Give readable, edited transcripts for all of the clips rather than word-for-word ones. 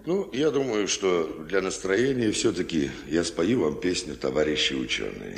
Ну, я думаю, что для настроения все-таки я спою вам песню «Товарищи ученые».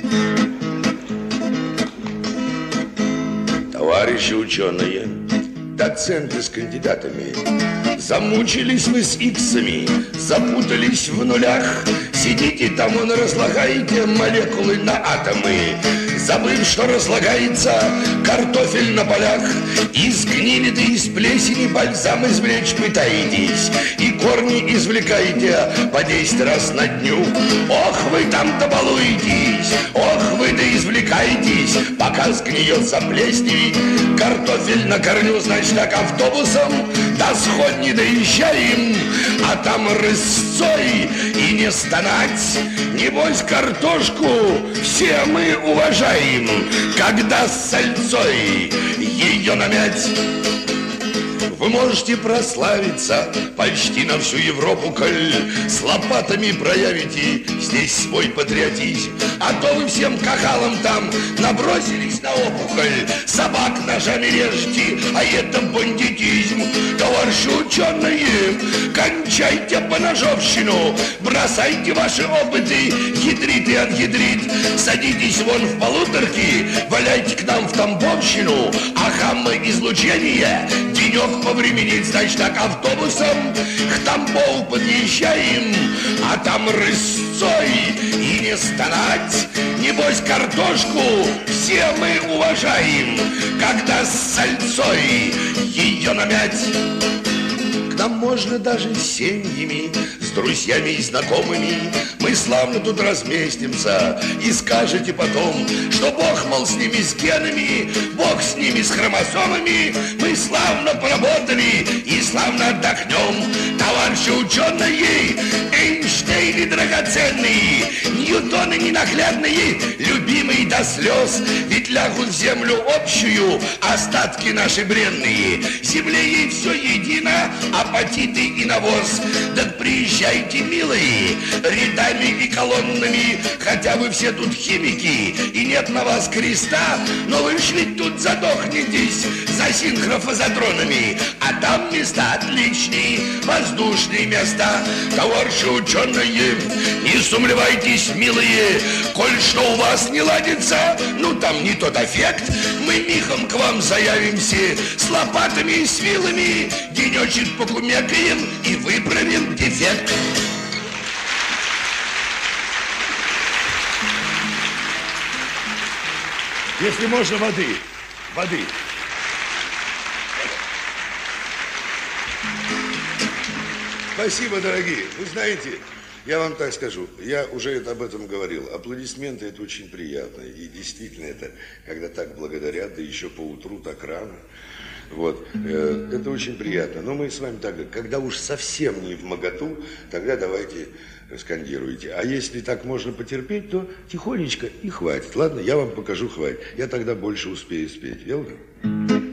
Товарищи ученые, доценты с кандидатами, замучились вы с иксами, запутались в нулях. Сидите там и разлагаете молекулы на атомы, забыв, что разлагается картофель на полях. Из гнили да из плесени бальзам извлечь пытаетесь, и корни извлекаете по 10 раз на дню. Ох, вы там-то балуетесь, ох, вы да извлекаетесь, пока сгниет, заплесневит картофель на корню. Значит, так автобусом до сходни доезжаем, а там рысцой и не стонать. Небось, картошку все мы уважаем, когда с сальцой ее намять. Вы можете прославиться почти на всю Европу, коль с лопатами проявите здесь свой патриотизм. А то вы всем кахалам там набросились на опухоль, собак ножами режете, а это бандитизм. Товарищи ученые, кончайте поножовщину, бросайте ваши опыты, ядрит и отъядрит. Садитесь вон в полуторки, валяйте к нам в Тамбовщину, а гамма-излучение денек повременить. Значит, так автобусом к Тамбову подъезжаем, а там рысцой и не стонать. Небось, картошку все мы уважаем, когда с сальцой ее намять. К нам можно даже с семьями, с друзьями и знакомыми. Мы славно тут разместимся, и скажете потом, что Бог, мол, с ними, с генами, Бог с ними, с хромосомами. Мы славно поработали и славно отдохнем. Товарищи ученые, Эйнштейны драгоценные, Ньютоны ненаглядные, любимые до слез, ведь лягут в землю общую остатки наши бренные. Земле ей все едино, апатиты и навоз. Так приезжайте, милые, рядами и колоннами, хотя вы все тут химики, и нет на вас креста, но вы ж ведь тут задохнетесь за синхрофазотронами, а там места отличные, воздушные места. Товарищи ученые, не сумлевайтесь, милые, коль что у вас не ладится, ну там не тот эффект, мы мигом к вам заявимся с лопатами и с вилами, денечек покумекаем и выправим дефект. Если можно, воды. Воды. Спасибо, дорогие. Вы знаете, я вам так скажу, я уже об этом говорил. Аплодисменты – это очень приятно. И действительно, это когда так благодарят, да еще поутру так рано. Вот, это очень приятно. Но мы с вами так, когда уж совсем не вмоготу, тогда давайте скандируйте. А если так можно потерпеть, то тихонечко и хватит. Ладно, я вам покажу, хватит. Я тогда больше успею спеть, верно?